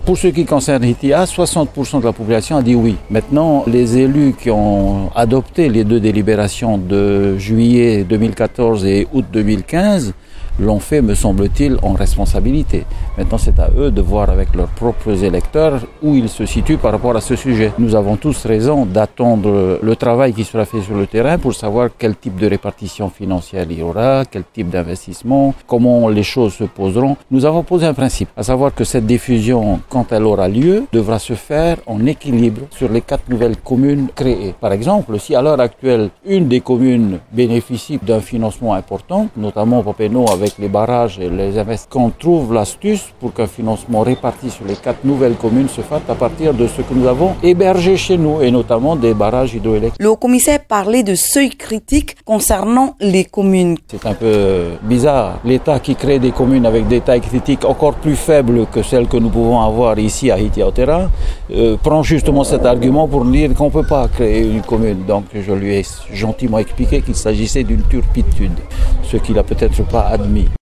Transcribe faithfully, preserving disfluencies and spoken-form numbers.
Pour ce qui concerne Hitia, soixante pour cent de la population a dit oui. Maintenant, les élus qui ont adopté les deux délibérations de juillet deux mille quatorze et août deux mille quinze l'ont fait, me semble-t-il, en responsabilité. Maintenant, c'est à eux de voir avec leurs propres électeurs où ils se situent par rapport à ce sujet. Nous avons tous raison d'attendre le travail qui sera fait sur le terrain pour savoir quel type de répartition financière il y aura, quel type d'investissement, comment les choses se poseront. Nous avons posé un principe, à savoir que cette diffusion, quand elle aura lieu, devra se faire en équilibre sur les quatre nouvelles communes créées. Par exemple, si à l'heure actuelle, une des communes bénéficie d'un financement important, notamment Popeno avec les barrages et les investissements, qu'on trouve l'astuce pour qu'un financement réparti sur les quatre nouvelles communes se fasse à partir de ce que nous avons hébergé chez nous, et notamment des barrages hydroélectriques. Le commissaire parlait de seuil critique concernant les communes. C'est un peu bizarre. L'État qui crée des communes avec des tailles critiques encore plus faibles que celles que nous pouvons avoir ici à Hitiaotera, euh, prend justement cet argument pour dire qu'on ne peut pas créer une commune. Donc je lui ai gentiment expliqué qu'il s'agissait d'une turpitude, ce qu'il n'a peut-être pas admis.